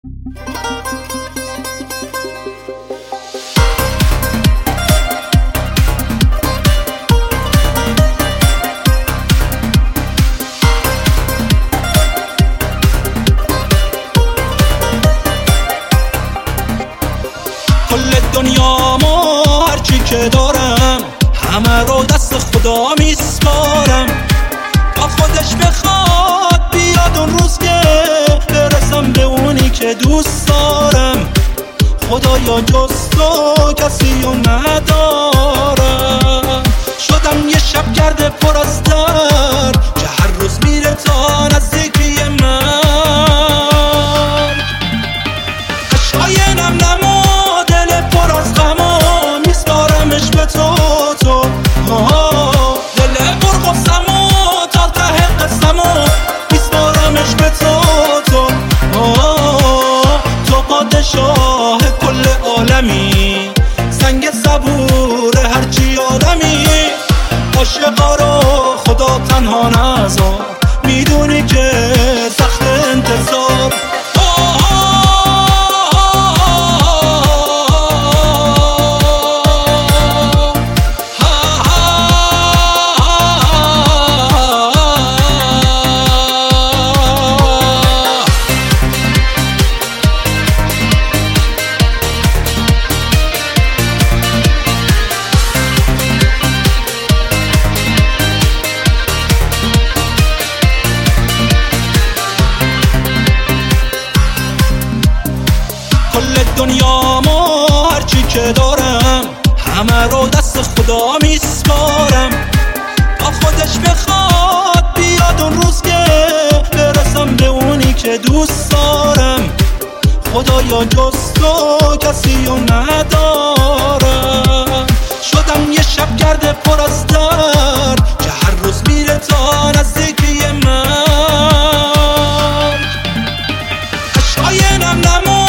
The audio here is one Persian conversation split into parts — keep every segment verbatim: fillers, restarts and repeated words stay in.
کل دنیامو هرچی که دارم همه رو دست خدا میسپارم، تا خودش بخواد بیاد اون روز که برسم به اونی که دوست دارم. خدایا جز تو کسی رو ندارم. شدم یه شب کرده پر از درد که هر روز میره تا نزدیکی من. عشقای نم نما دل پر از غما میسپارمش به تو تو دل پر قصما تا ته قسما میسپارمش به تو تو تو پادشاه کل عالمی، سنگ صبور هرچی آدمی. عاشقا رو خدا تنها نذار، میدونی که سخت انتظار. کل دنیامو هرچی که دارم همه رو دست خدا میسپارم، تا خودش بخواد بیاد اون روز که برسم به اونی که دوست دارم. خدایا جز تو کسی رو ندارم. شدم یه شب کرده پر از درد که هر روز میره تا نزدیکی من. عشقای نم نما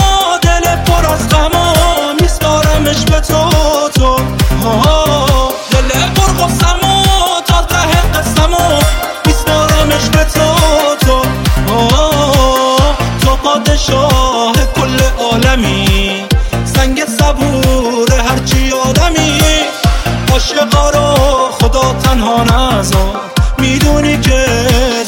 به تو تو دل پر قسما تا ته قسما میسپارمش به تو تو تو پادشاه کل عالمی، سنگ صبور هرچی آدمی. عاشقا رو خدا تنها نذار، میدونی که